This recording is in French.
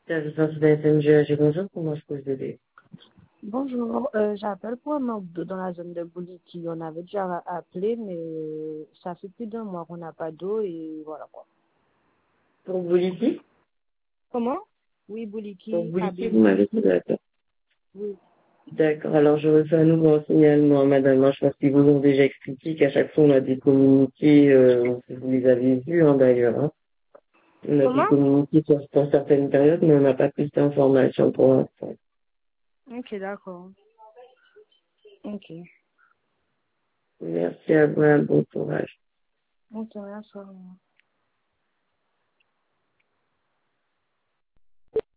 Service d'incident NGAG, bonjour, comment je peux vous aider? Bonjour, j'appelle pour un manque d'eau dans la zone de Bouliki. On avait déjà appelé, mais ça fait plus d'un mois qu'on n'a pas d'eau et voilà quoi. Pour vous ici? Comment? Oui, Pour Bouliki, vous ici, vous Abini. m'avez dit d'accord. Oui. D'accord, alors je refais un nouveau signalement, madame. Moi, je pense qu'ils vous ont déjà expliqué qu'à chaque fois, on a des communiqués, vous les avez vus, hein, d'ailleurs, hein. On a des Comment? communiqués pour certaines périodes, mais on n'a pas plus d'informations pour l'instant. Ok, d'accord. Ok. Merci à vous, un bon courage. Ok, merci.